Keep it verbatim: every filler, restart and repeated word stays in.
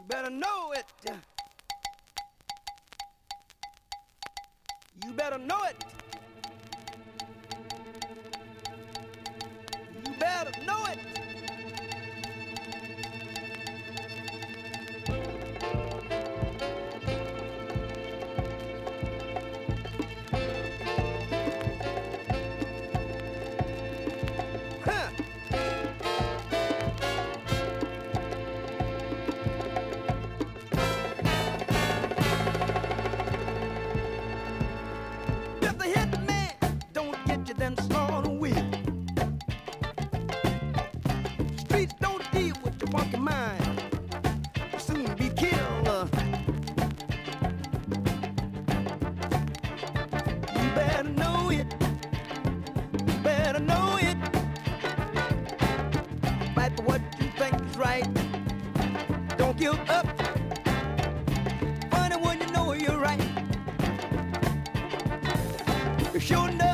You better know it. You better know it. You better know it. Huh. If the hit man don't get you, then Slaughter will. Streets don't deal with your funky mind. You'll soon be killed. Uh, you better know it. You better know it. Fight for what you think is right. Don't give up. Funny when you know you're right. You sure enough.